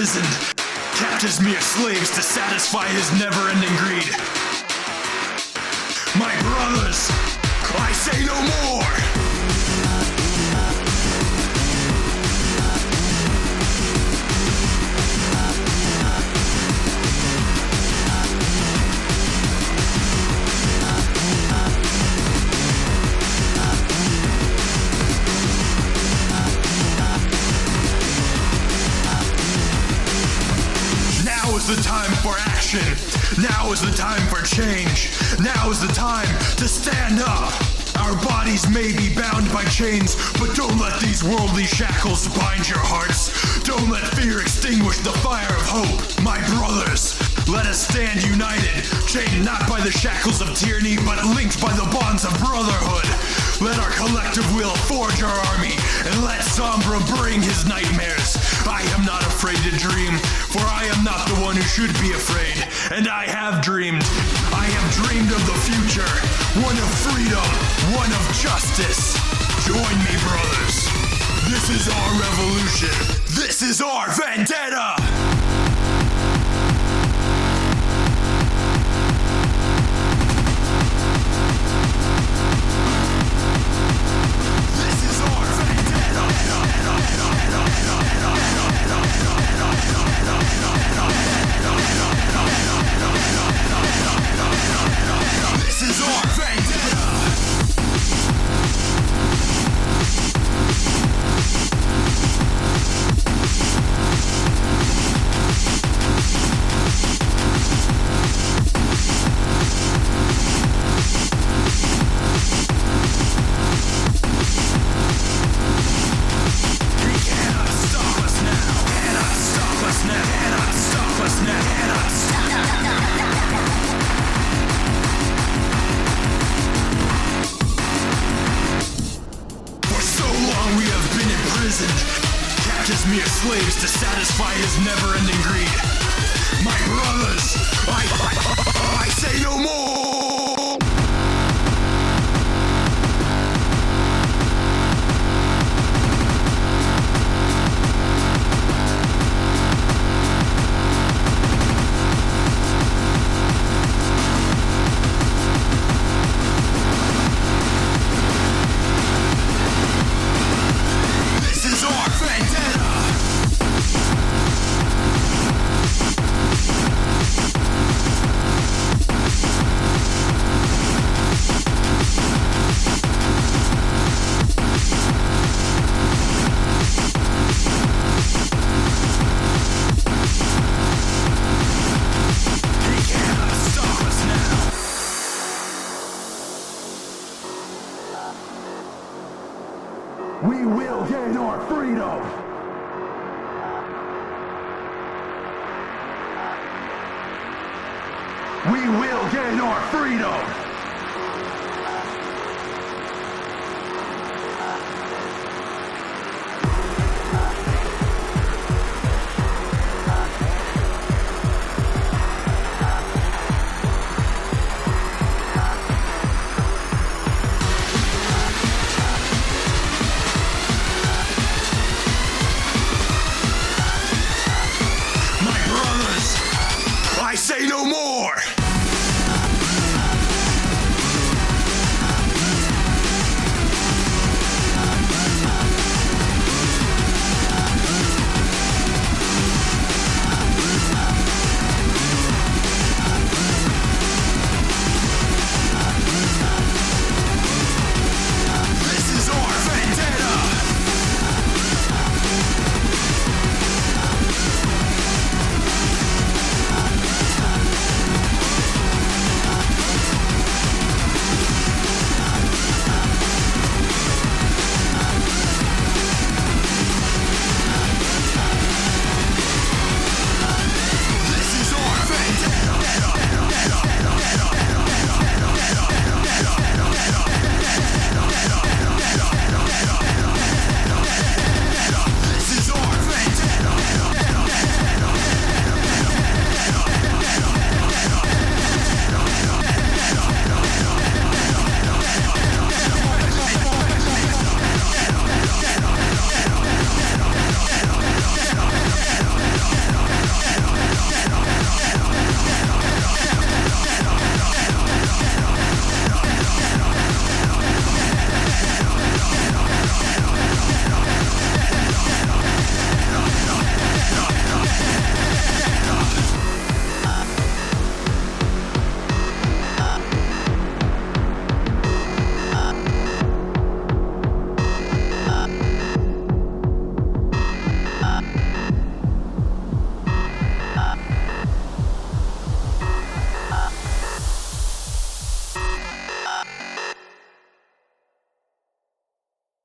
imprisoned, kept as mere slaves to satisfy his never-ending greed. My brothers, I say no more! Now is the time for action. Now is the time for change. Now is the time to stand up. Our bodies may be bound by chains, but don't let these worldly shackles bind your hearts. Don't let fear extinguish the fire of hope. My brothers, let us stand united, chained not by the shackles of tyranny, but linked by the bonds of brotherhood. Let our collective will forge our army, and let Sombra bring his nightmares. I am not afraid to dream, for I am not the one who should be afraid. And I have dreamed. I have dreamed of the future, one of freedom, one of justice. Join me, brothers. This is our revolution. This is our vendetta. Kept as mere slaves to satisfy his never-ending greed. My brothers, I say no more! We will gain our freedom! We will gain our freedom! I say no more!